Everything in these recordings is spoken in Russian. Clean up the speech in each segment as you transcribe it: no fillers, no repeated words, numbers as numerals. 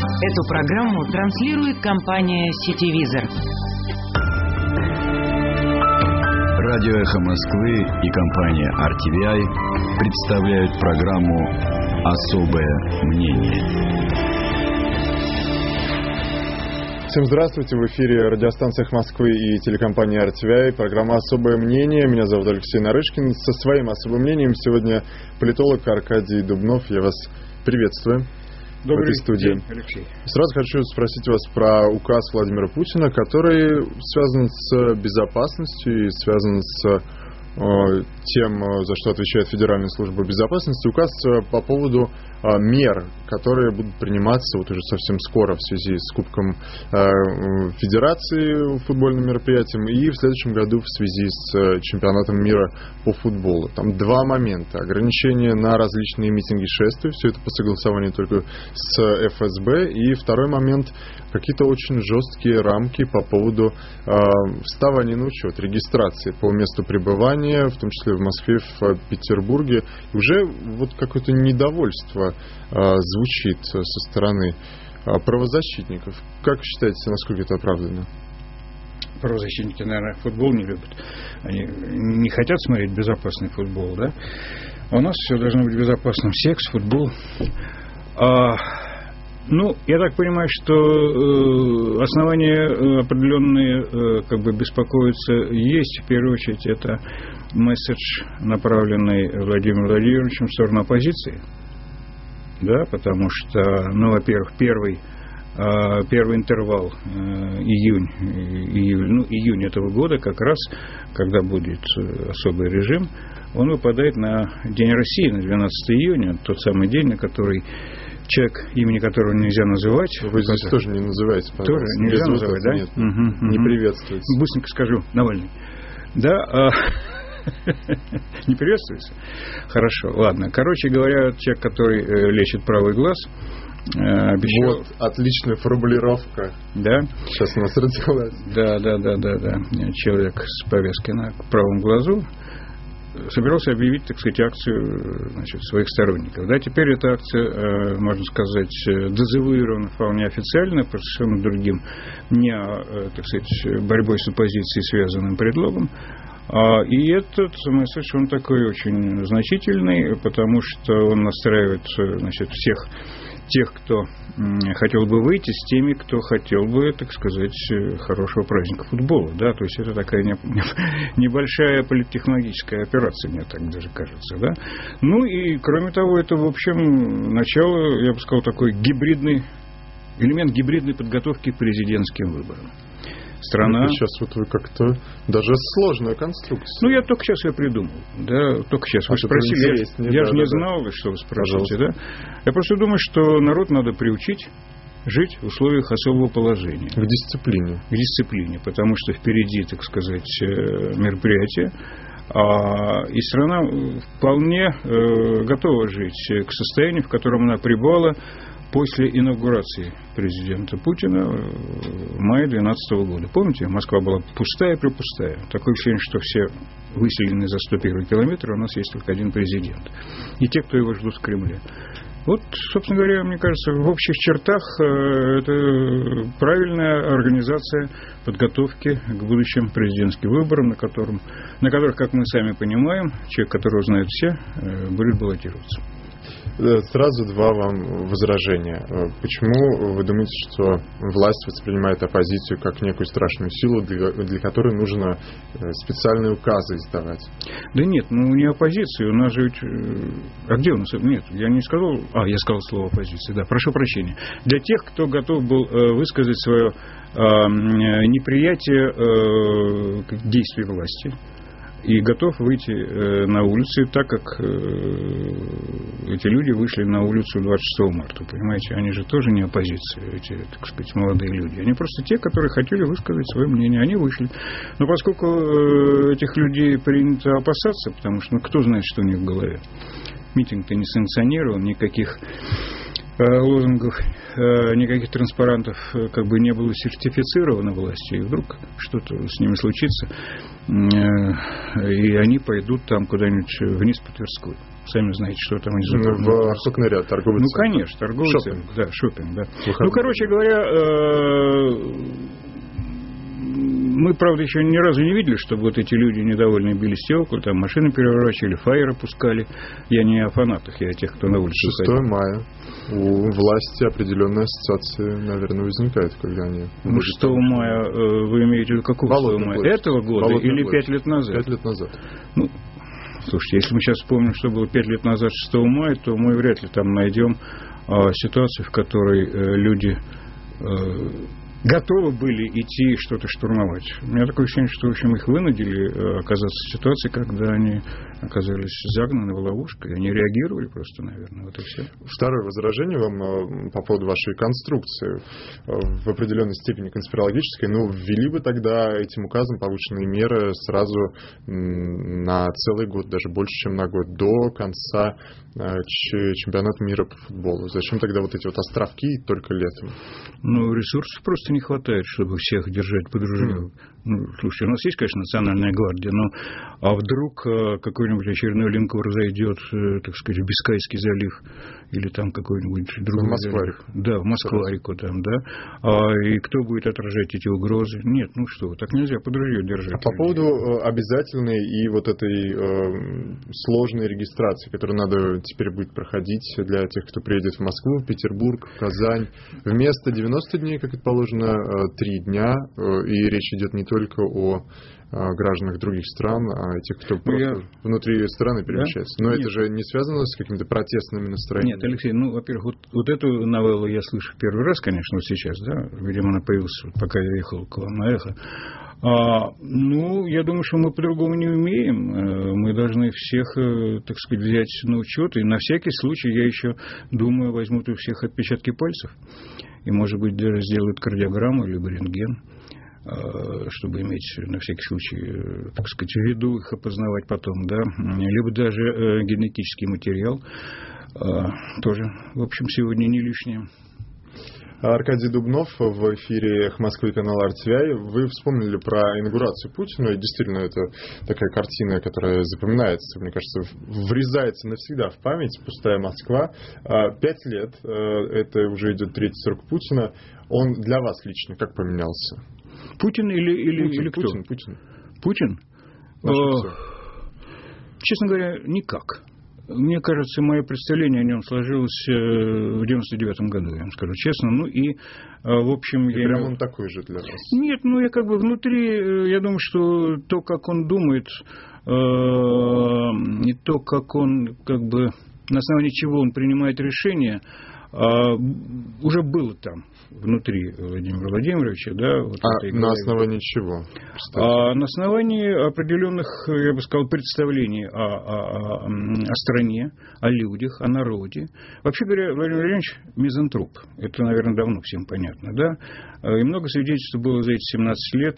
Эту программу транслирует компания «Сетевизор». Радио «Эхо Москвы» и компания RTVI представляют программу «Особое мнение». Всем здравствуйте, в эфире радиостанция «Эхо Москвы» и телекомпания RTVI, программа «Особое мнение». Меня зовут Алексей Нарышкин. Со своим особым мнением сегодня политолог Аркадий Дубнов. Я вас приветствую. Добрый в этой студии. день, Алексей. Сразу хочу спросить вас про указ Владимира Путина, который связан с безопасностью и связан с тем, за что отвечает Федеральная служба безопасности. Указ по поводу мер, которые будут приниматься вот уже совсем скоро в связи с Кубком Федерации, футбольным мероприятием, и в следующем году в связи с чемпионатом мира по футболу. Там два момента. Ограничения на различные митинги, шествия, все это по согласованию только с ФСБ. И второй момент, какие-то очень жесткие рамки по поводу вставания на учет, регистрации по месту пребывания, в том числе в Москве, в Петербурге. Уже вот какое-то недовольство звучит со стороны правозащитников. Как считаете, насколько это оправдано? Правозащитники, наверное, футбол не любят. Они не хотят смотреть безопасный футбол, да? А у нас все должно быть безопасным. Секс, футбол. Я так понимаю, что основания определенные беспокоиться есть. В первую очередь, это месседж, направленный Владимиром Владимировичем в сторону оппозиции. Да, потому что, во-первых, первый интервал июнь этого года, как раз, когда будет особый режим, он выпадает на День России, на 12 июня, тот самый день, на который человек, имени которого нельзя называть. Вы здесь тоже не называете, пожалуйста. Тоже нельзя называть, да? Нет, не приветствуется. Быстренько скажу, Навальный. Да, не приветствуется? Хорошо, ладно. Короче говоря, человек, который лечит правый глаз, обещал... Вот, отличная формулировка. Да? Сейчас у нас родилась. Да. Человек с повязкой на правом глазу собирался объявить, так сказать, акцию, своих сторонников. Да, теперь эта акция, можно сказать, дезавуирована вполне официально, по совершенно другим, не, так сказать, борьбой с оппозицией связанным предлогом. И этот месседж, он такой очень значительный, потому что он настраивает, всех тех, кто хотел бы выйти, с теми, кто хотел бы, так сказать, хорошего праздника футбола. Да? То есть это такая небольшая политтехнологическая операция, мне так даже кажется. Да? И, кроме того, это, в общем, начало, я бы сказал, такой элемент гибридной подготовки к президентским выборам. Страна... Сейчас вы как-то... Даже сложная конструкция. Я только сейчас ее придумал. Да, только сейчас. Вы спросили, я же не знал, что вы спрашиваете. Да? Я просто думаю, что народ надо приучить жить в условиях особого положения. К дисциплине. К дисциплине, потому что впереди, так сказать, мероприятие. И страна вполне готова жить к состоянию, в котором она пребывала после инаугурации президента Путина в мае 2012 года. Помните, Москва была пустая-препустая. Такое ощущение, что все выселены за 101 километр, а у нас есть только один президент. И те, кто его ждут в Кремле. Вот, собственно говоря, мне кажется, в общих чертах это правильная организация подготовки к будущим президентским выборам, на которых, как мы сами понимаем, человек, которого знают все, будет баллотироваться. Сразу два вам возражения. Почему вы думаете, что власть воспринимает оппозицию как некую страшную силу, для которой нужно специальные указы издавать? Да нет, не оппозицию. У нас же... А где у нас? Нет, я не сказал... я сказал слово оппозиция, да, прошу прощения. Для тех, кто готов был высказать свое неприятие действий власти, и готов выйти на улицу, так как эти люди вышли на улицу 26 марта. Понимаете, они же тоже не оппозиция, эти, так сказать, молодые люди. Они просто те, которые хотели высказать свое мнение. Они вышли. Но поскольку этих людей принято опасаться, потому что кто знает, что у них в голове. Митинг-то не санкционирован, никаких лозунгов, никаких транспарантов как бы не было сертифицировано властью, и вдруг что-то с ними случится, и они пойдут там куда-нибудь вниз по Тверской. Сами знаете, что там они в охотный ряд, торговый центр. Конечно, торговый центр. Да, шопинг, да. Выходные. Короче говоря, мы, правда, еще ни разу не видели, чтобы вот эти люди недовольные били стекла, там машины переворачивали, фаеры пускали. Я не о фанатах, я о тех, кто на улице 6 ходит. мая. У власти определенные ассоциации, наверное, возникают, когда они... 6 мая вы имеете в виду какого 6 мая? Этого года или 5 лет назад? 5 лет назад. Слушайте, если мы сейчас вспомним, что было 5 лет назад 6 мая, то мы вряд ли там найдем ситуацию, в которой люди готовы были идти и что-то штурмовать. У меня такое ощущение, что, в общем, их вынудили оказаться в ситуации, когда они оказались загнаны в ловушку, и они реагировали просто, наверное, вот и все. Второе возражение вам по поводу вашей конструкции, в определенной степени конспирологической, ввели бы тогда этим указом повышенные меры сразу на целый год, даже больше, чем на год, до конца чемпионата мира по футболу. Зачем тогда вот эти вот островки только летом? Ресурсов просто не хватает, чтобы всех держать под ружьем. Слушайте, у нас есть, конечно, национальная гвардия, а вдруг какой-нибудь очередной линкор зайдет, так сказать, в Бискайский залив или там какой-нибудь другой. В Москва-реку. Да, в Москва-реку там, да. И кто будет отражать эти угрозы? Нет, так нельзя под ружье держать. А по поводу обязательной и вот этой сложной регистрации, которую надо теперь будет проходить для тех, кто приедет в Москву, Петербург, Казань, вместо 90 дней, как это положено, 3 дня, и речь идет не только о гражданах других стран, а тех, кто просто внутри страны перемещается. Но это же не связано с какими-то протестными настроениями. Нет, Алексей, во-первых, вот эту новеллу я слышу первый раз, конечно, вот сейчас, да, видимо, она появилась, пока я ехал к вам на «Эхо». Я думаю, что мы по-другому не умеем. Мы должны всех, так сказать, взять на учет. И на всякий случай, я еще думаю, возьмут у всех отпечатки пальцев. И, может быть, даже сделают кардиограмму, либо рентген, чтобы иметь на всякий случай, так сказать, в виду их опознавать потом, да. Либо даже генетический материал. Тоже, в общем, сегодня не лишнее. Аркадий Дубнов в эфире «Эхо Москвы» канала RTVI. Вы вспомнили про инаугурацию Путина, и действительно это такая картина, которая запоминается, мне кажется, врезается навсегда в память. Пустая Москва. 5 лет, это уже идет 3-й срок Путина. Он для вас лично как поменялся? Путин или кто? Путин? Честно говоря, никак. Мне кажется, мое представление о нем сложилось в 99-м году, я вам скажу честно. В общем... Прям он такой же для вас? Нет, я как бы внутри, я думаю, что то, как он думает, и то, как он, как бы, на основании чего он принимает решения, уже было там, внутри Владимира Владимировича, да. Вот на основании чего? На основании определенных, я бы сказал, представлений о стране, о людях, о народе. Вообще говоря, Владимир Владимирович мизантроп. Это, наверное, давно всем понятно, да. И много свидетельств было за эти 17 лет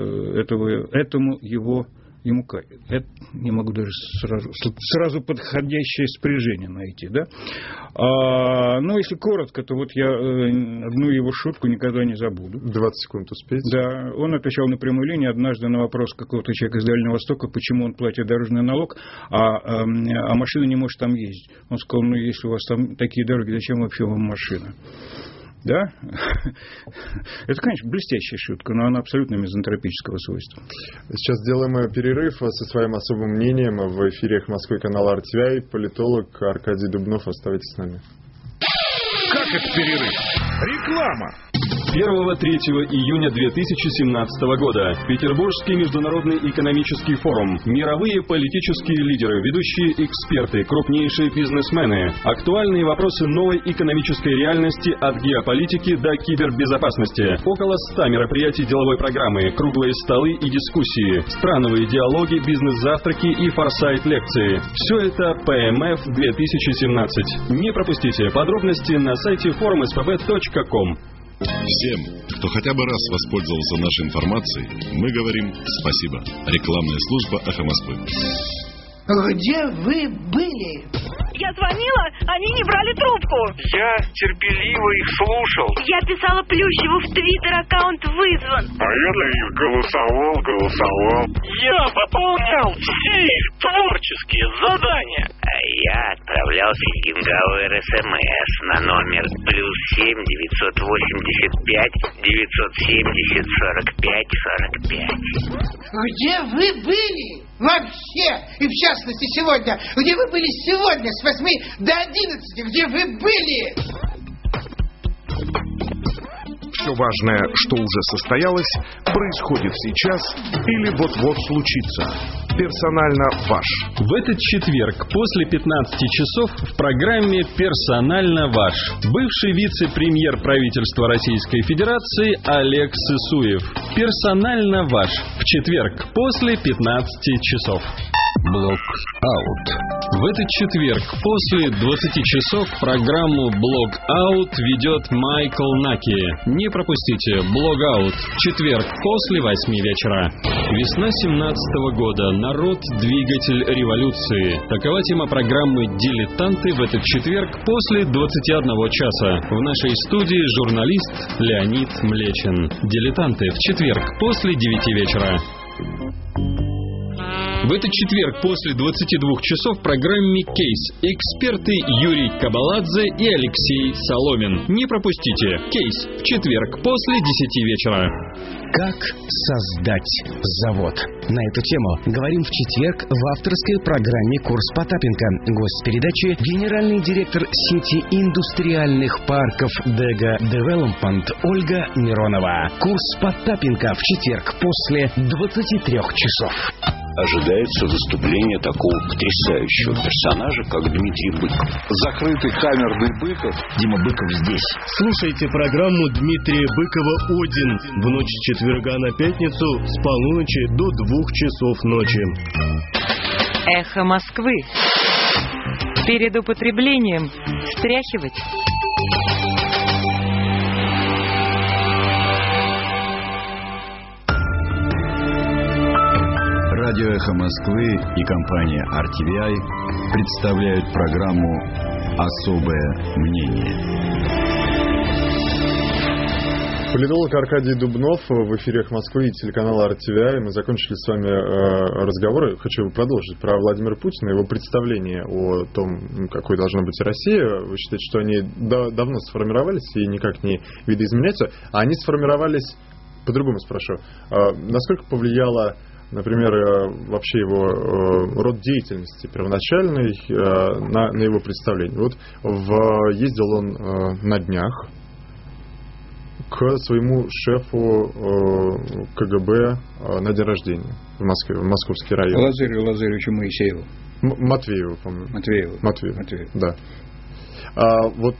ему это не могу даже сразу подходящее спряжение найти, да. Если коротко, то вот я одну его шутку никогда не забуду. 20 секунд успеете? Да, он отвечал на прямой линии однажды на вопрос какого-то человека из Дальнего Востока, почему он платит дорожный налог, а машина не может там ездить. Он сказал, если у вас там такие дороги, зачем вообще вам машина? Да? Это, конечно, блестящая шутка, но она абсолютно мизантропического свойства. Сейчас сделаем перерыв со своим особым мнением. В эфире «Эхо Москвы» канала RTVI. Политолог Аркадий Дубнов. Оставайтесь с нами. Как это перерыв? Реклама! 1-3 июня 2017 года. Петербургский международный экономический форум. Мировые политические лидеры, ведущие эксперты, крупнейшие бизнесмены. Актуальные вопросы новой экономической реальности от геополитики до кибербезопасности. Около 100 мероприятий деловой программы, круглые столы и дискуссии, страновые диалоги, бизнес-завтраки и форсайт-лекции. Все это ПМФ 2017. Не пропустите подробности на сайте forumspb.com. Всем, кто хотя бы раз воспользовался нашей информацией, мы говорим спасибо. Рекламная служба «Эхо Москвы». Где вы были? Я звонила, они не брали трубку. Я терпеливо их слушал. Я писала Плющеву в Твиттер, аккаунт вызван. А я для них голосовал. Я выполнял все их творческие задания. А я отправлял филинговый РСМС на номер +7 985 970 45 45. Где вы были? Вообще! И в частности сегодня. Где вы были сегодня с 8 до 11? Где вы были? Все важное, что уже состоялось, происходит сейчас или вот-вот случится. Персонально ваш. В этот четверг после 15 часов в программе «Персонально ваш» бывший вице-премьер правительства Российской Федерации Олег Сысуев. «Персонально ваш» в четверг после 15 часов. Блог-аут. В этот четверг после 20 часов программу «Блог-аут» ведет Майкл Наки. Не пропустите «Блог-аут» в четверг после 8 вечера. Весна 17-го года. Народ – двигатель революции. Такова тема программы «Дилетанты» в этот четверг после 21 часа. В нашей студии журналист Леонид Млечин. «Дилетанты» в четверг после 9 вечера. В этот четверг после 22 часов в программе «Кейс» эксперты Юрий Кабаладзе и Алексей Соломин. Не пропустите «Кейс» в четверг после 10 вечера. Как создать завод? На эту тему говорим в четверг в авторской программе «Курс Потапенко». Гость передачи – генеральный директор сети индустриальных парков «Дега Девелопмент» Ольга Миронова. «Курс Потапенко» в четверг после 23 часов. Ожидается выступление такого потрясающего персонажа, как Дмитрий Быков. Закрытый камерный Быков. Дима Быков здесь. Слушайте программу Дмитрия Быкова «Один» в ночь с четверга на пятницу с полуночи до 2 часов ночи. Эхо Москвы. Перед употреблением встряхивать. Радио «Эхо Москвы» и компания RTVI представляют программу «Особое мнение». Политолог Аркадий Дубнов в эфире «Эхо Москвы» и телеканала RTVI. Мы закончили с вами разговоры. Хочу продолжить про Владимира Путина, его представление о том, какой должна быть Россия. Вы считаете, что они давно сформировались и никак не видоизменяются? А они сформировались, по-другому спрошу, насколько повлияло, например, вообще его род деятельности первоначальный на его представление. Вот ездил он на днях к своему шефу КГБ на день рождения в Москве, в Московский район. Лазарю Лазаревичу Моисееву. Матвееву, по-моему. Матвееву. Да. Вот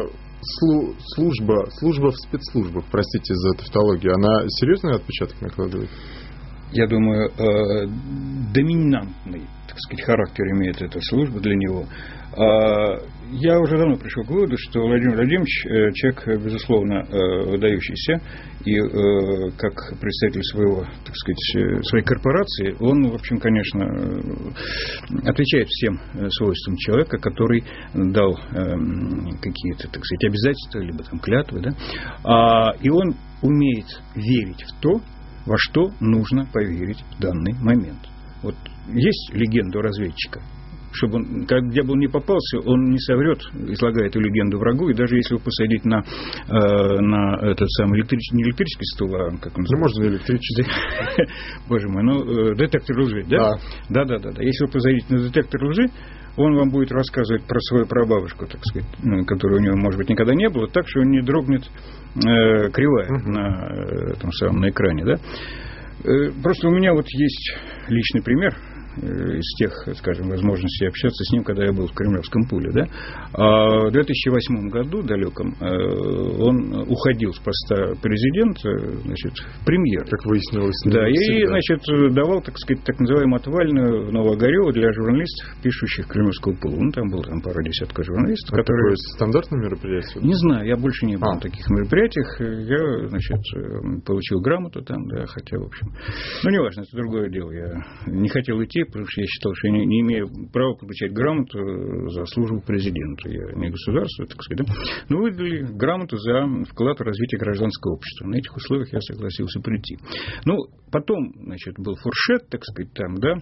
служба в спецслужбах, простите за тавтологию, она серьезный отпечаток накладывает? Я думаю, доминантный, так сказать, характер имеет эта служба для него. Я уже давно пришел к выводу, что Владимир Владимирович человек, безусловно, выдающийся, и как представитель своей корпорации, он, в общем, конечно, отвечает всем свойствам человека, который дал какие-то, так сказать, обязательства, либо там клятвы, да, и он умеет верить в то, во что нужно поверить в данный момент. Вот есть легенда у разведчика, чтобы он, где бы он ни попался, он не соврет, излагая эту легенду врагу, и даже если его посадить на этот самый не электрический стул, а как он называется? Можно электрический. Боже мой, детектор лжи, да? Да. Если его посадить на детектор лжи, он вам будет рассказывать про свою прабабушку, так сказать, которой у него, может быть, никогда не было, так что он не дрогнет кривая на этом самом на экране, да? Просто у меня вот есть личный пример из тех, скажем, возможностей общаться с ним, когда я был в Кремлевском пуле, да? В 2008 году далеком он уходил с поста президента, значит, в премьер. Как выяснилось. Да, и, значит, давал, так сказать, так называемую отвальную в Новоогарёво для журналистов, пишущих Кремлевского пула. Ну, там было пара десятков журналистов, которые... Такое стандартное мероприятие? Не знаю, я больше не был на таких мероприятиях. Я, значит, получил грамоту там, да, хотя, в общем... Ну, неважно, это другое дело. Я не хотел идти, потому что я считал, что я не имею права получать грамоту за службу президенту. Я не государство, так сказать. Да? Но выдали грамоту за вклад в развитие гражданского общества. На этих условиях я согласился прийти. Ну, потом, значит, был фуршет, так сказать, там, да,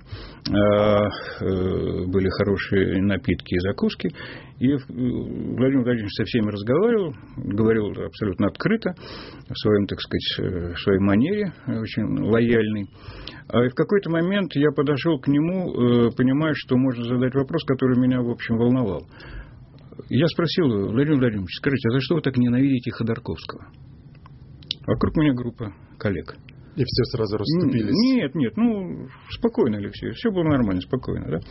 были хорошие напитки и закуски. И Владимир Владимирович со всеми разговаривал, говорил абсолютно открыто, в своем, так сказать, в своей манере, очень лояльный. А в какой-то момент я подошел к нему, понимая, что можно задать вопрос, который меня, в общем, волновал. Я спросил: Владимир Владимирович, скажите, а за что вы так ненавидите Ходорковского? Вокруг меня группа коллег. И все сразу расступились? Нет, спокойно, Алексей, все было нормально, спокойно, да.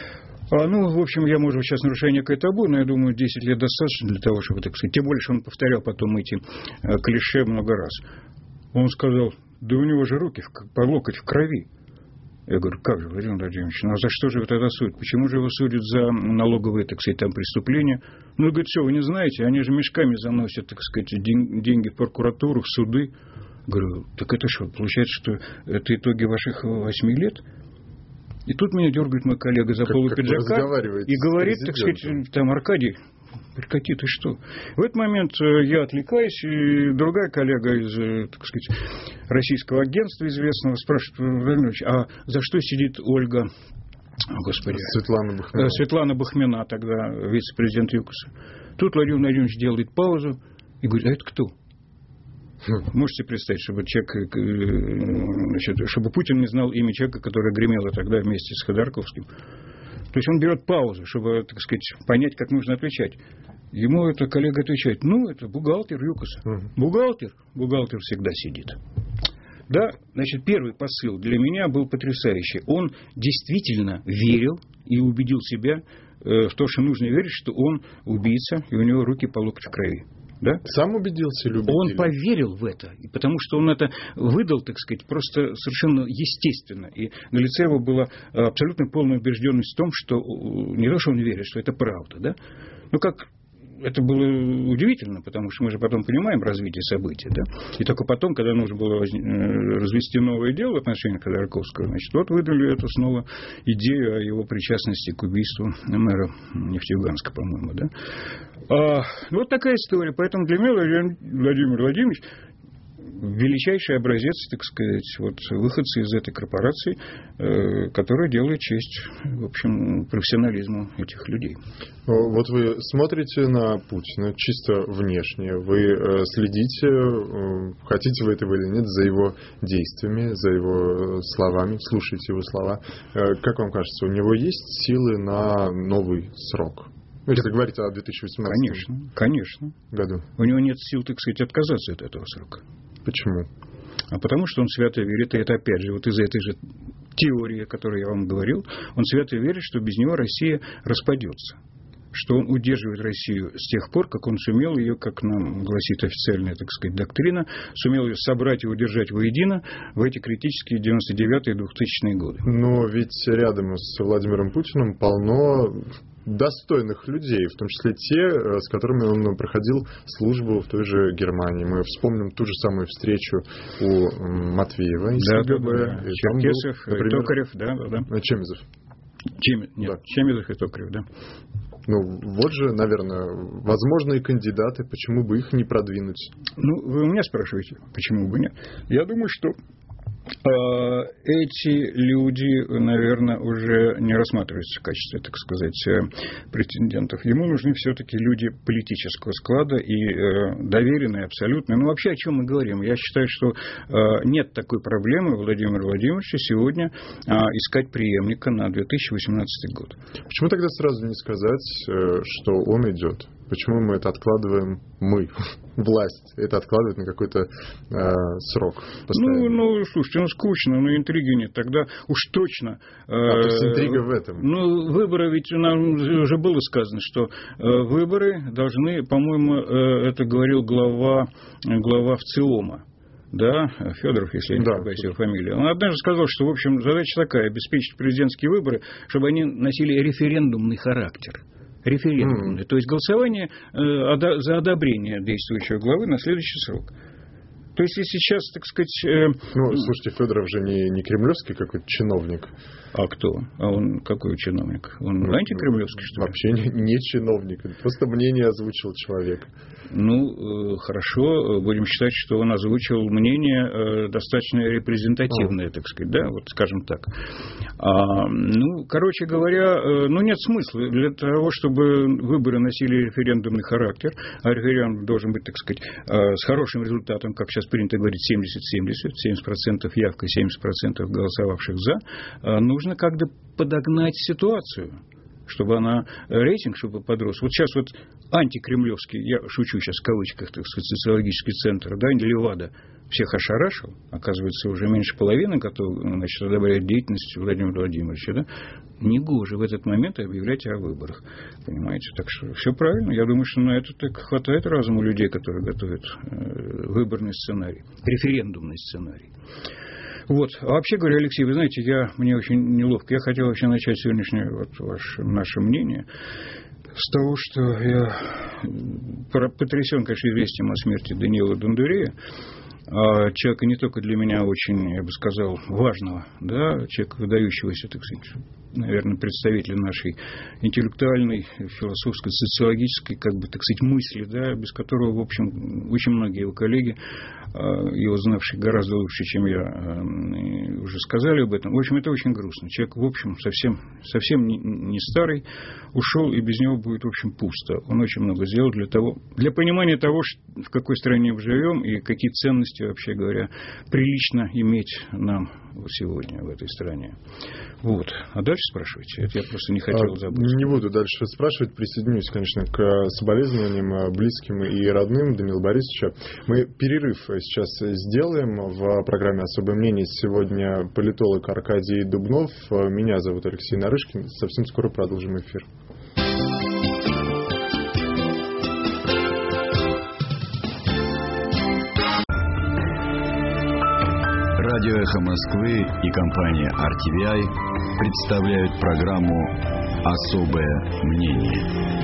В общем, я, может, сейчас нарушаю некое табу, но я думаю, 10 лет достаточно для того, чтобы, так сказать, тем более, что он повторял потом эти клише много раз. Он сказал: да у него же руки по локоть в крови. Я говорю: как же, Владимир Владимирович, ну а за что же вы тогда судите? Почему же его судят за налоговые, так сказать, там преступления? Ну, говорит, что, вы не знаете, они же мешками заносят, так сказать, деньги в прокуратуру, в суды. Говорю: так это что, получается, что это итоги ваших 8 лет? И тут меня дергает мой коллега за полу пиджака и говорит, так сказать, там: Аркадий, прекрати, ты что? В этот момент я отвлекаюсь, и другая коллега из, так сказать, российского агентства известного спрашивает: Владимир Ильич, а за что сидит Ольга, господи, Светлана Бахмина, тогда вице-президент ЮКОСа? Тут Владимир Владимирович делает паузу и говорит: а это кто? Можете представить, чтобы человек, значит, чтобы Путин не знал имя человека, которое гремело тогда вместе с Ходорковским. То есть он берет паузу, чтобы, так сказать, понять, как нужно отвечать. Ему это коллега отвечает: это бухгалтер ЮКОСа. Бухгалтер всегда сидит. Да, значит, первый посыл для меня был потрясающий. Он действительно верил и убедил себя в то, что нужно верить, что он убийца, и у него руки по локоть в крови. Да? Сам убедился или убедили? Он поверил в это, потому что он это выдал, так сказать, просто совершенно естественно. И на лице его была абсолютно полная убежденность в том, что не то, что он верит, что это правда. Да? Ну, как это было удивительно, потому что мы же потом понимаем развитие событий. Да? И только потом, когда нужно было развести новое дело в отношении Ходорковского, значит, вот выдали эту снова идею о его причастности к убийству мэра Нефтеюганска, по-моему. Да? Вот такая история. Поэтому для меня Владимир Владимирович величайший образец, так сказать, вот выходцы из этой корпорации, которая делает честь, в общем, профессионализму этих людей. Вот вы смотрите на Путина чисто внешне, вы следите, хотите вы этого или нет, за его действиями, за его словами, слушаете его слова. Как вам кажется, у него есть силы на новый срок? Если говорить о 2018 конечно. году. У него нет сил, так сказать, отказаться от этого срока. Почему? Потому что он свято верит, и это опять же вот из этой же теории, о которой я вам говорил, он свято верит, что без него Россия распадется. Что он удерживает Россию с тех пор, как он сумел ее, как нам гласит официальная, так сказать, доктрина, сумел ее собрать и удержать воедино в эти критические 99-е и 2000-е годы. Но ведь рядом с Владимиром Путиным полно достойных людей, в том числе те, с которыми он проходил службу в той же Германии. Мы вспомним ту же самую встречу у Матвеева из КГБ. Черкесов, был, например, Токарев, да. Чемизов. Чемизов и Токарев, да. Ну, вот же, наверное, возможные кандидаты, почему бы их не продвинуть? Ну, вы у меня спрашиваете, почему бы нет? Я думаю, что эти люди, наверное, уже не рассматриваются в качестве, так сказать, претендентов. Ему нужны все-таки люди политического склада и доверенные, абсолютно. Ну, вообще, о чем мы говорим? Я считаю, что нет такой проблемы Владимира Владимировича сегодня искать преемника на 2018 год. Почему тогда сразу не сказать, что он идет? Почему мы это откладываем, власть, это откладывает на какой-то срок постоянно? Ну, слушайте, скучно, интриги нет. Тогда уж точно... то есть интрига в этом? Выборы, ведь нам уже было сказано, что выборы должны, по-моему, это говорил глава ВЦИОМа. Да, Федоров, если я не ошибаюсь, его фамилия. Он однажды сказал, что, в общем, задача такая: обеспечить президентские выборы, чтобы они носили референдумный характер. То есть голосование за одобрение действующего главы на следующий срок. То есть, если сейчас, так сказать... Ну, слушайте, Федоров же не кремлевский какой-то чиновник. А кто? А он какой чиновник? Он антикремлевский, что ли? Вообще не чиновник. Просто мнение озвучил человек. Ну, хорошо. Будем считать, что он озвучил мнение достаточно репрезентативное, так сказать, да, вот скажем так. Ну, короче говоря, нет смысла. Для того, чтобы выборы носили референдумный характер, а референдум должен быть, так сказать, с хорошим результатом, как сейчас принято говорить, 70% явка, 70% голосовавших за, нужно как-то подогнать ситуацию, чтобы она, рейтинг, чтобы подрос. Вот сейчас вот антикремлевский, я шучу сейчас в кавычках, так сказать, социологический центр, да, Левада, всех ошарашил, оказывается, уже меньше половины готов, значит, одобрять деятельность Владимира Владимировича, да, негоже в этот момент объявлять о выборах, понимаете, так что все правильно, я думаю, что на это так хватает разума людей, которые готовят выборный сценарий, референдумный сценарий. Вот. А вообще говоря, Алексей, вы знаете, мне очень неловко. Я хотел вообще начать сегодняшнее наше мнение с того, что я потрясен, конечно, известием о смерти Даниила Дондурея. Человека не только для меня очень, я бы сказал, важного, да, человека выдающегося, так сказать, наверное, представителя нашей интеллектуальной, философской, социологической, как бы, так сказать, мысли, да, без которого, в общем, очень многие его коллеги, его знавшие гораздо лучше, чем я, уже сказали об этом. В общем, это очень грустно. Человек, в общем, совсем не старый, ушел, и без него будет, в общем, пусто. Он очень много сделал для понимания того, в какой стране мы живем и какие ценности, вообще говоря, прилично иметь нам сегодня в этой стране. Вот. А дальше спрашивайте. Это я просто не хотел забыть. Не буду дальше спрашивать. Присоединюсь, конечно, к соболезнованиям близким и родным Даниила Борисовича. Мы перерыв сейчас сделаем в программе «Особое мнение». Сегодня политолог Аркадий Дубнов. Меня зовут Алексей Нарышкин. Совсем скоро продолжим эфир. Радио «Эхо Москвы» и компания RTVI представляют программу «Особое мнение».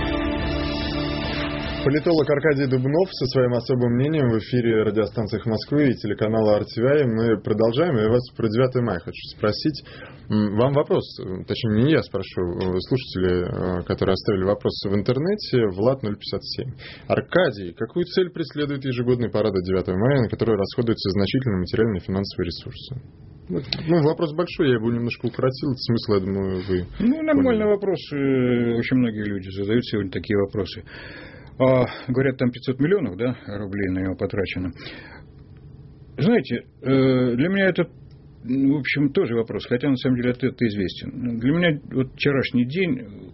Политолог Аркадий Дубнов со своим особым мнением в эфире радиостанции «Эхо Москвы» и телеканала RTVI. Мы продолжаем. И вас про 9 мая хочу спросить. Вам вопрос, точнее, не я спрошу, слушатели, которые оставили вопрос в интернете, Влад 057. Аркадий, какую цель преследует ежегодный парад 9 мая, на который расходуются значительные материальные и финансовые ресурсы? Ну, вопрос большой, я его немножко укоротил. Смысл, я думаю, вы... Нормальный вопрос. Очень многие люди задают сегодня такие вопросы. Говорят, там 500 миллионов, да, рублей на него потрачено. Знаете, для меня это, в общем, тоже вопрос, хотя на самом деле это известен. Для меня вот вчерашний день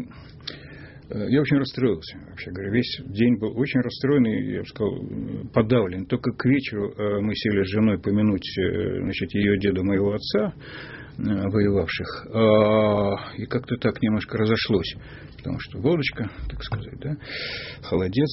я очень расстроился, вообще говоря. Весь день был очень расстроенный, я бы сказал, подавлен. Только к вечеру мы сели с женой помянуть, значит, ее деда, моего отца, воевавших, и как-то так немножко разошлось, потому что водочка, так сказать, да, холодец.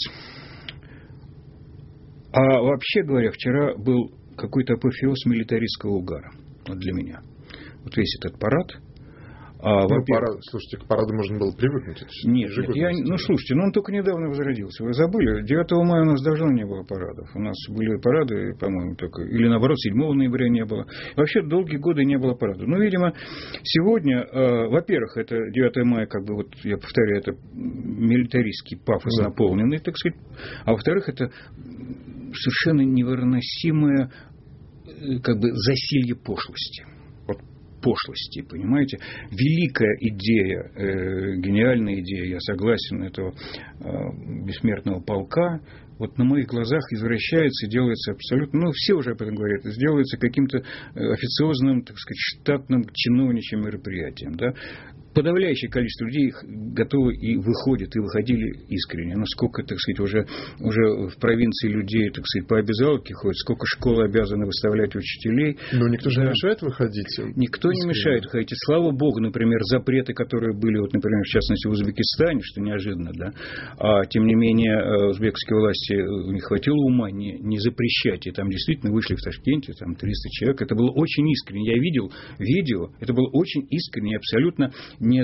А вообще говоря, вчера был какой-то апофеоз милитаристского угара, вот для меня. Вот весь этот парад. Слушайте, к параду можно было привыкнуть. Нет, слушайте, он только недавно возродился. Вы забыли? 9 мая у нас давно не было парадов. У нас были парады, по-моему, только... Или, наоборот, 7 ноября не было. Вообще, долгие годы не было парадов. Но, видимо, сегодня, во-первых, это 9 мая, как бы, вот я повторяю, это милитаристский пафос наполненный, так сказать. А во-вторых, это совершенно невыносимое, как бы, засилье пошлости. Пошлости, понимаете? Великая идея, гениальная идея, я согласен, этого бессмертного полка, вот на моих глазах извращается, делается абсолютно, все уже об этом говорят, сделается каким-то официозным, так сказать, штатным чиновничьим мероприятием, да? Подавляющее количество людей готовы и выходят, и выходили искренне. Насколько, так сказать, уже в провинции людей, так сказать, по обязаловке ходят, сколько школы обязаны выставлять учителей. Но никто же не мешает выходить? Никто не мешает выходить. И слава богу, например, запреты, которые были, вот, например, в частности, в Узбекистане, что неожиданно, да, а тем не менее узбекские власти, у них хватило ума не запрещать. И там действительно вышли в Ташкенте, там 300 человек. Это было очень искренне. Я видел видео, это было очень искренне, абсолютно не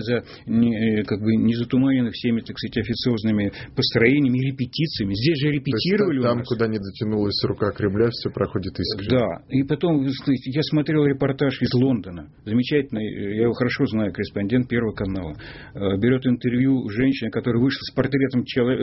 затуманены всеми, так сказать, официозными построениями и репетициями. Здесь же репетировали. Там, куда не дотянулась рука Кремля, все проходит искренне. Да. И потом, знаете, я смотрел репортаж из Лондона. Замечательный. Я его хорошо знаю, корреспондент Первого канала. Берет интервью женщины, которая вышла с портретом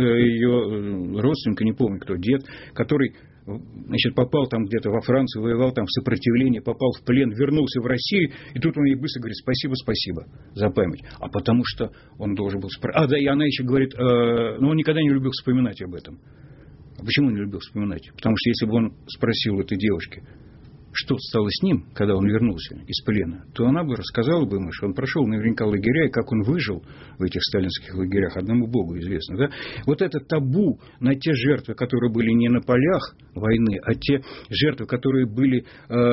ее родственника, не помню кто, дед, который, значит, попал там где-то во Францию, воевал там в сопротивлении, попал в плен, вернулся в Россию, и тут он ей быстро говорит: спасибо за память. А потому что он должен был да, и она еще говорит, он никогда не любил вспоминать об этом. А почему не любил вспоминать? Потому что если бы он спросил этой девушки, что стало с ним, когда он вернулся из плена, то она бы рассказала бы ему, что он прошел наверняка лагеря, и как он выжил в этих сталинских лагерях, одному Богу известно. Да? Вот это табу на те жертвы, которые были не на полях войны, а те жертвы, которые были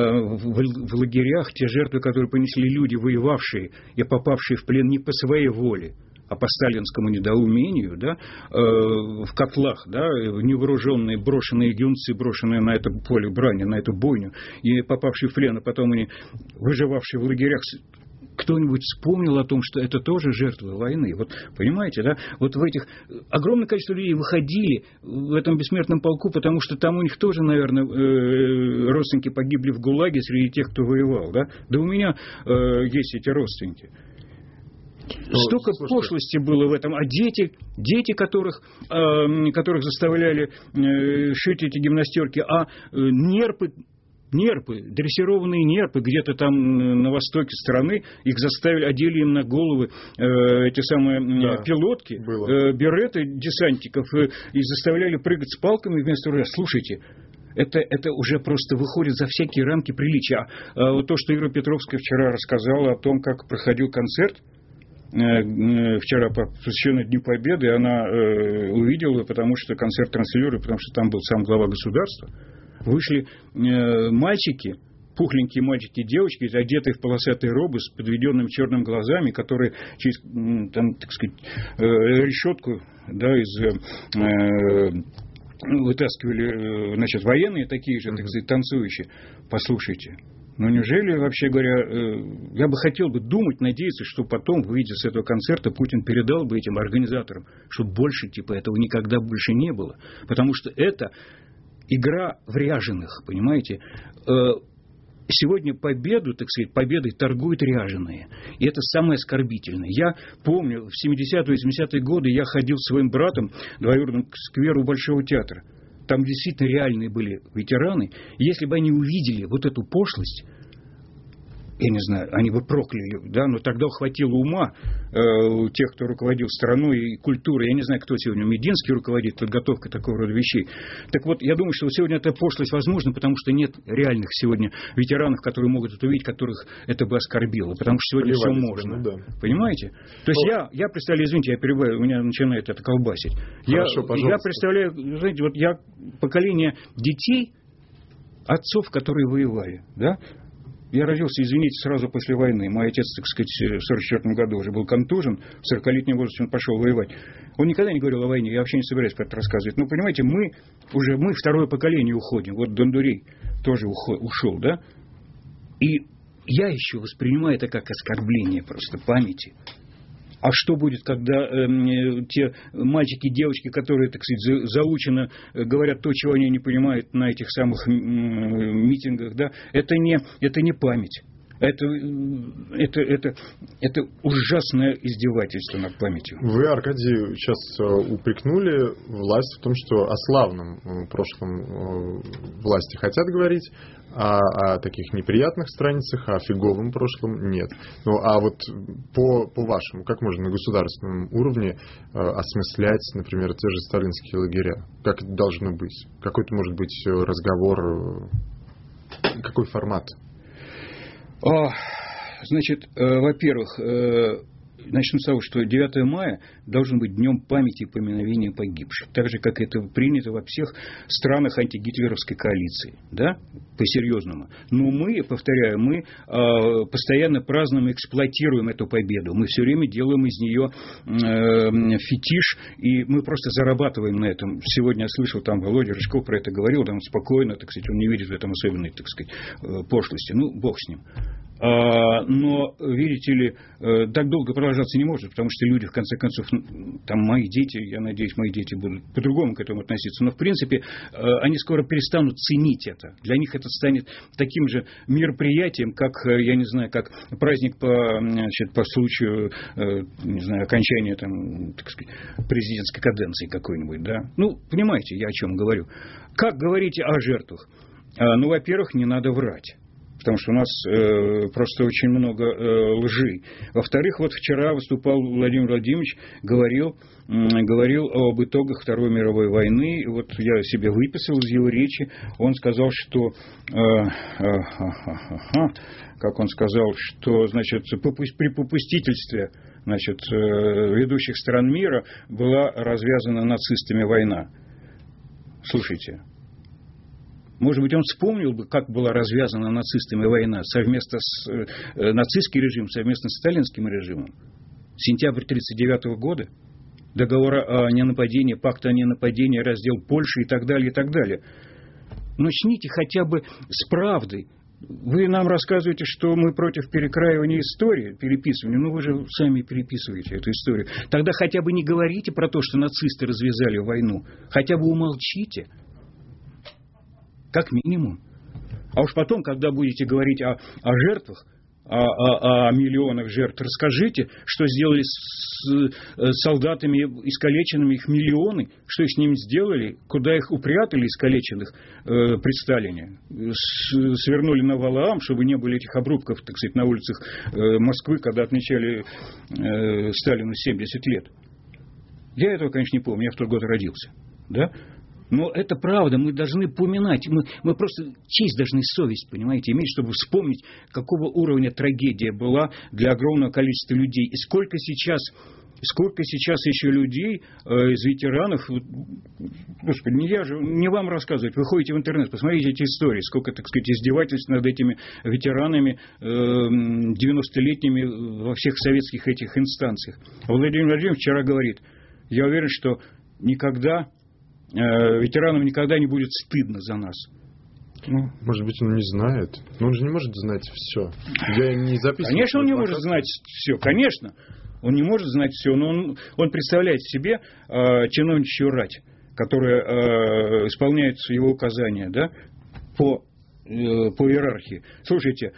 в лагерях, те жертвы, которые понесли люди, воевавшие и попавшие в плен не по своей воле, а по сталинскому недоумению, да, в котлах, да, невооруженные, брошенные юнцы, брошенные на это поле брани, на эту бойню, и попавшие в плен, а потом они выживавшие в лагерях. Кто-нибудь вспомнил о том, что это тоже жертвы войны? Вот, понимаете, да? Вот в этих... Огромное количество людей выходили в этом бессмертном полку, потому что там у них тоже, наверное, родственники погибли в ГУЛАГе среди тех, кто воевал, да? Да у меня есть эти родственники. Столько пошлости было в этом. А дети, которых заставляли шить эти гимнастерки, нерпы, дрессированные нерпы где-то там на востоке страны, их заставили, одели им на головы эти самые пилотки, береты десантников и заставляли прыгать с палками вместо ружья. Слушайте, это уже просто выходит за всякие рамки приличия. Вот то, что Ира Петровская вчера рассказала о том, как проходил концерт, вчера посвященный Дню Победы, она увидела, потому что концерт транслировали, потому что там был сам глава государства. Вышли мальчики, пухленькие мальчики и девочки, одетые в полосатые робы с подведенными черными глазами, которые через, там, так сказать, решетку, да, вытаскивали, значит, военные такие же, так сказать, танцующие. Послушайте. Но неужели, вообще говоря, я бы хотел думать, надеяться, что потом, выйдя с этого концерта, Путин передал бы этим организаторам, чтобы больше типа этого никогда больше не было. Потому что это игра в ряженых, понимаете? Сегодня победой торгуют ряженые. И это самое оскорбительное. Я помню, в 70-е, 80-е годы я ходил с своим братом двоюродным к скверу Большого театра. Там действительно реальные были ветераны. И если бы они увидели вот эту пошлость, я не знаю, они бы прокляли, да, но тогда хватило ума у тех, кто руководил страной и культурой. Я не знаю, кто сегодня, Мединский руководит подготовкой такого рода вещей. Так вот, я думаю, что сегодня эта пошлость возможна, потому что нет реальных сегодня ветеранов, которые могут это увидеть, которых это бы оскорбило. Потому что сегодня все можно. Да. Понимаете? То есть я представляю, извините, я перебиваю, у меня начинает это колбасить. Хорошо, я представляю, знаете, вот я поколение детей, отцов, которые воевали, да. Я родился, извините, сразу после войны. Мой отец, так сказать, в 1944 году уже был контужен, в 40-летнем возрасте он пошел воевать. Он никогда не говорил о войне, я вообще не собираюсь про это рассказывать. Но, понимаете, мы второе поколение уходим. Вот Дондурей тоже ушел, да? И я еще воспринимаю это как оскорбление просто памяти. А что будет, когда те мальчики и девочки, которые, так сказать, заучено говорят то, чего они не понимают на этих самых митингах, да? Это не память. Это ужасное издевательство над памятью. Вы, Аркадий, сейчас упрекнули власть в том, что о славном прошлом власти хотят говорить, а о таких неприятных страницах, о фиговом прошлом нет. Ну, а вот по вашему, как можно на государственном уровне осмыслять, например, те же сталинские лагеря? Как это должно быть? Какой-то, может быть, разговор, какой формат? Значит, во-первых, начну с того, что 9 мая должен быть днем памяти и поминовения погибших, так же, как это принято во всех странах антигитлеровской коалиции, да, по-серьезному. Но мы, повторяю, мы постоянно празднуем и эксплуатируем эту победу. Мы все время делаем из нее фетиш, и мы просто зарабатываем на этом. Сегодня я слышал, там Володя Рыжков про это говорил, там спокойно, так сказать, он не видит в этом особенной, так сказать, пошлости. Ну, бог с ним. Но, видите ли, так долго продолжаться не может, потому что люди, в конце концов, там мои дети, я надеюсь, мои дети будут по-другому к этому относиться, но, в принципе, они скоро перестанут ценить это. Для них это станет таким же мероприятием, как, я не знаю, как праздник по случаю, не знаю, окончания, там, так сказать, президентской каденции какой-нибудь, да. Ну, понимаете, я о чем говорю. Как говорите о жертвах? Ну, во-первых, не надо врать. Потому что у нас просто очень много лжи. Во-вторых, вот вчера выступал Владимир Владимирович, говорил об итогах Второй мировой войны. Вот я себе выписал из его речи. Он сказал, что... как он сказал, что, значит, при попустительстве, значит, ведущих стран мира была развязана нацистами война. Слушайте... Может быть, он вспомнил бы, как была развязана нацистами война совместно с нацистским режимом, совместно с сталинским режимом. Сентябрь 1939 года, договор о ненападении, пакт о ненападении, раздел Польши и так далее, и так далее. Начните хотя бы с правды. Вы нам рассказываете, что мы против перекраивания истории, переписывания. Ну, вы же сами переписываете эту историю. Тогда хотя бы не говорите про то, что нацисты развязали войну. Хотя бы умолчите. Как минимум. А уж потом, когда будете говорить о жертвах, о миллионах жертв, расскажите, что сделали с солдатами искалеченными, их миллионы, что с ними сделали, куда их упрятали искалеченных при Сталине, свернули на Валаам, чтобы не было этих обрубков, так сказать, на улицах Москвы, когда отмечали Сталину 70 лет. Я этого, конечно, не помню, я в тот год родился, да? Но это правда, мы должны поминать, мы просто честь должны, совесть, понимаете, иметь, чтобы вспомнить, какого уровня трагедия была для огромного количества людей. И сколько сейчас еще людей из ветеранов, господи, не вам рассказывать, вы ходите в интернет, посмотрите эти истории, сколько, так сказать, издевательств над этими ветеранами 90-летними во всех советских этих инстанциях. Владимир Владимирович вчера говорит, я уверен, что ветеранам никогда не будет стыдно за нас. Ну, может быть, он не знает. Но он же не может знать все. Я не записывал. Конечно, он не может знать все. Конечно, он не может знать все. Но он представляет себе чиновничью рать, которая исполняет его указания, да, по иерархии. Слушайте,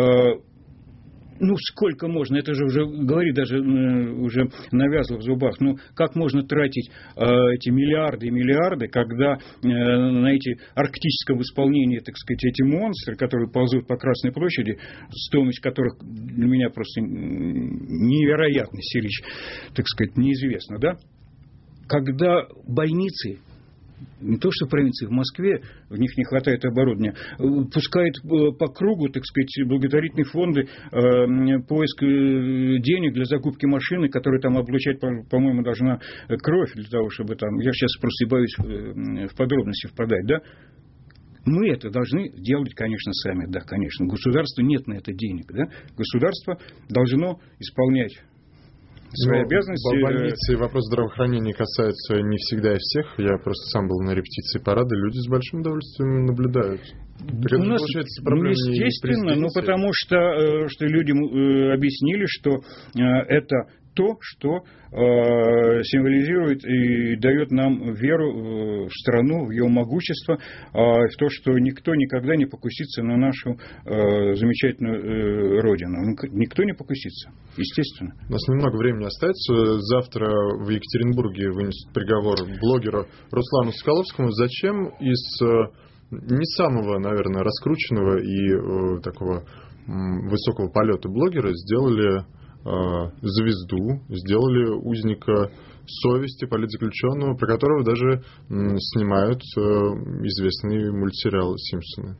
ну, сколько можно, это же уже, говорит, даже уже навязло в зубах, ну, как можно тратить эти миллиарды и миллиарды, когда на эти арктическом исполнении, так сказать, эти монстры, которые ползут по Красной площади, стоимость которых для меня просто невероятно, Сирич, так сказать, неизвестно, да? Когда больницы, не то что в провинции, в Москве, в них не хватает оборудования, пускают по кругу, так сказать, благотворительные фонды, поиск денег для закупки машины, которая там облучать, по-моему, должна кровь для того, чтобы там... Я сейчас просто боюсь в подробности впадать, да? Мы это должны делать, конечно, сами, да, конечно. Государству нет на это денег, да? Государство должно исполнять свои обязанности. Больницы, вопрос здравоохранения касается не всегда и всех. Я просто сам был на репетиции парада, люди с большим удовольствием наблюдают. У нас, естественно, ну, потому что людям объяснили, что это то, что символизирует и дает нам веру в страну, в ее могущество, в то, что никто никогда не покусится на нашу замечательную родину. Никто не покусится, естественно. У нас немного времени остается. Завтра в Екатеринбурге вынесут приговор блогеру Руслану Соколовскому. Зачем из не самого, наверное, раскрученного и такого высокого полета блогера сделали звезду, сделали узника совести, политзаключенного, про которого даже снимают известный мультсериал «Симпсоны».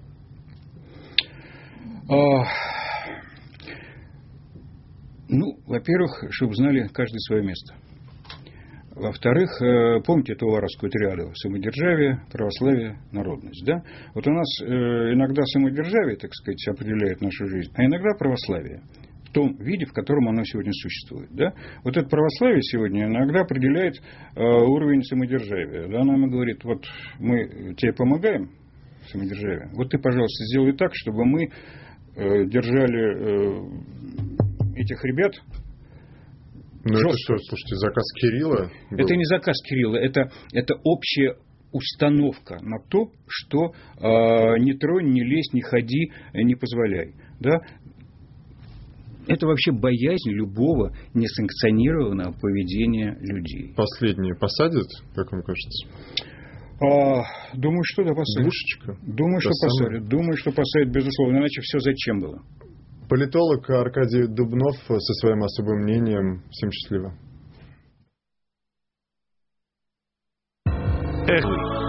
Ну, во-первых, чтобы знали каждый свое место. Во-вторых, помните эту варварскую триаду: самодержавие, православие, народность, да? Вот у нас иногда самодержавие, так сказать, определяет нашу жизнь, а иногда православие. В том виде, в котором оно сегодня существует. Да? Вот это православие сегодня иногда определяет уровень самодержавия. Да? Оно ему говорит, вот мы тебе помогаем, самодержавие, вот ты, пожалуйста, сделай так, чтобы мы держали этих ребят. Ну это что, слушайте, заказ Кирилла был? Это не заказ Кирилла, это общая установка на то, что не тронь, не лезь, не ходи, не позволяй. Да? Это вообще боязнь любого несанкционированного поведения людей. Последние посадят, как вам кажется? Думаю, что да, посадят. Двушечка? Думаю, что посадят. Думаю, что посадят, безусловно. Иначе все зачем было? Политолог Аркадий Дубнов со своим особым мнением. Всем счастливо. Эх.